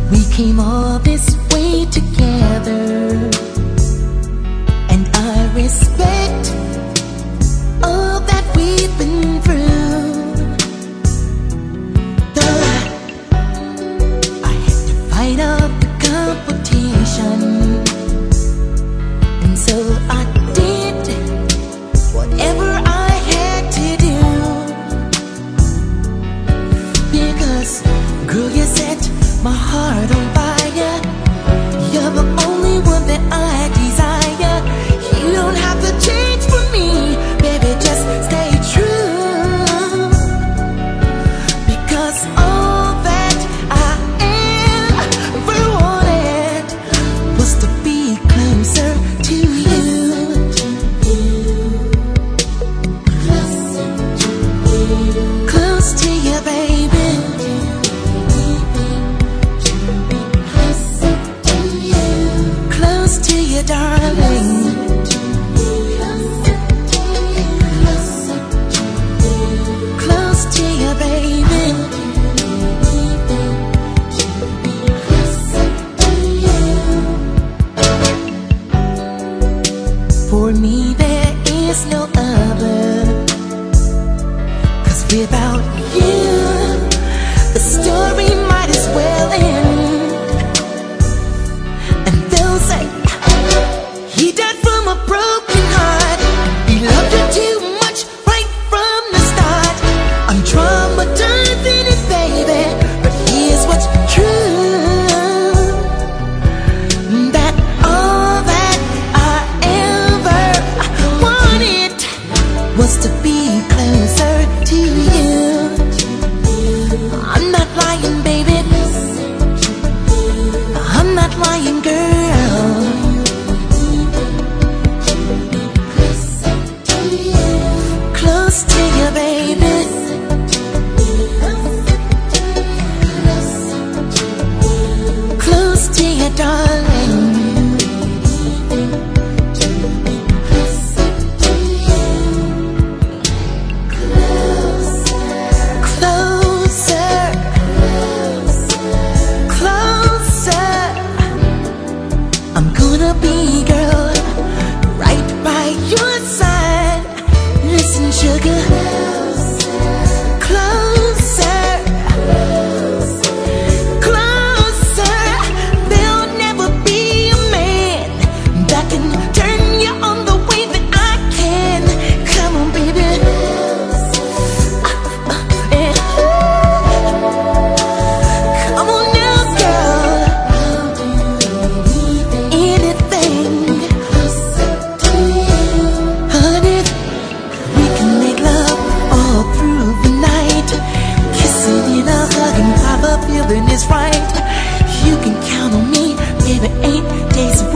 We came all this way together, and I respect all that we've been through. Though I had to fight off the competition, and so I did whatever I had to do. Because, girl, you set my heart on fire. You're the only one that I desire. You don't have to change for me, baby, just stay true. Because all that I ever wanted was to be closer to you. Close to you, baby. Close to you, darling. Close to you, baby. For me there is no other, 'cause without you the story might as well end. And they'll say he died from a broken heart. He loved you too much right from the start. I'm traumatizing it, baby, but here's what's true: that all that I ever wanted was to be closer to you. I'm not lying, baby. I'm not lying, girl. Close to you, baby. Close to you, darling. Closer, closer. I'm gonna be, girl, right by your side. Listen, sugar. Closer, closer. There'll never be a man that can turn you on the way that I can. Come on, baby. Come on now, girl. Anything, honey. We can make love all through the night, kissing and a hugging while the feeling is right. You can count on me, baby. 8 days